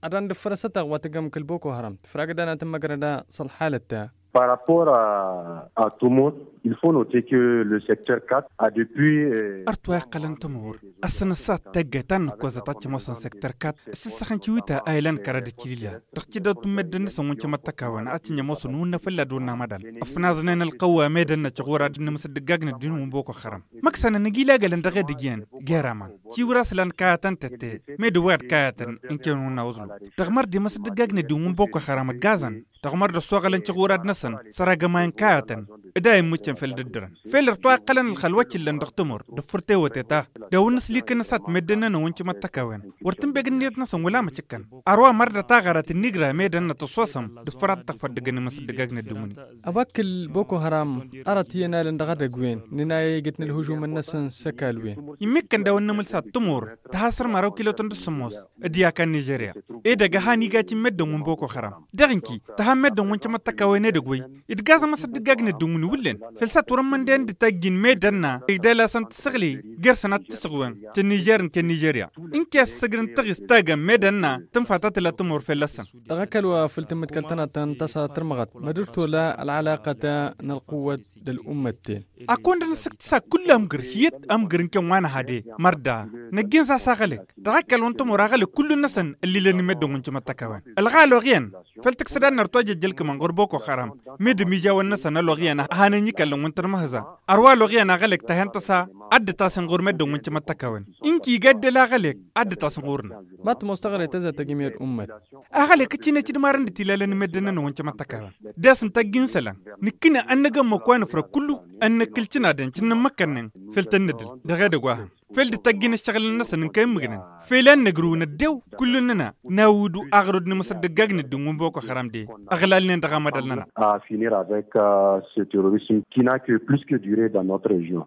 أران دفرستا واتقام كل بوكو هرم تفرقدنا تم قردا صلحالة. Par rapport à Tomor, il faut noter que le secteur 4 a depuis أرتوا قلن تمور السنسات تجتان كوزتات موسن سكتر كات سسخن شويتا أيلان كرد تشيلا رقيدا تمدن سمون شما تكاون أتني موسن ونفلا دون مدل أفناذنا القوة ميدن تشغورا دين مسدقاقنا دين مبوكو خرم مكسنا نجيلا قلن دغد جيان جيرامان شيورا سلان كاتن تتي ميدوات كاتن إنكيونو ناوزلو تغمر دي مسدقاقنا دين مبوكو خرم غازن تغمر دسوغلن شغورا دنسن سراغمان كاتن إداي مجن في الدرن فيل رتوا قلن الخلوات اللي ندختمر دفرتي وتتا دون سليك نسات مدنا وانش ما تكاون ورتم بجنيت نسون ولا ما تكن أروى مرة تاغرت النجرة ميدنا تصوصم دفرات تفرد جن مسدقاقنا دومني أباكل بوكو هرام أرتينا لندغد جوين نناي جتنا الهجوم النسن سكالوين يمكن دون نملسات تمور تحسر مارو كيلو تندسموس دياكا نيجيريا إذا جهاني جاتي مدن من بوكو هرام دغنكي تهمد وانش ما تكاون دغوي إدغاز مسدقاقنا دومني ولن فلسات ورمان دين تاجين ميدنا إدالا سنت سغلي جرسنا تسغوان تنيجيرن كنيجيريا إنك السجن تغيس تاجا ميدنا تنفتت لا تمر في اللسان تغكل وفلتمت كلتنا تنتصى ترمغت مدرتو لا العلاقة القوة للأمتين أكون نسكتسا كل أمجرشيت أمجرن كوانا هادي مردا نجين ساغلك تغكل وانتم وراغل كل النسن اللي لنمدو من جمع تكوان الغالو غيان فلتكسدان نرتوجه جلك من غربوكو خرام ميد ميجا والنسن اللغيان هاني كلم وانتر مهزا أروى لغيان غلك تهنتسا عد تاسنغور مدو من جمع تكوان إنكي قد لا غلك عد تاسنغورنا مات مستغري تزا تجميع الأمة أغلك كتشينا تدمارن تلالن مدنا وانت ما تكوان داس نتاجين سلام نكنا أنجا مكوان فرق كله أن كلتنا دين كنا مكانن فلتندل دغدا غواهم فيل تاجين الشغل الناس نكيم مجنن فيلان نجرون الدو كلنا ناودو أغرد نمصدقاقنا الدوم بوكو خرام دي أغلالنا دغا مدلنا à finir avec ce terrorisme qui n'a que plus que duré dans notre région.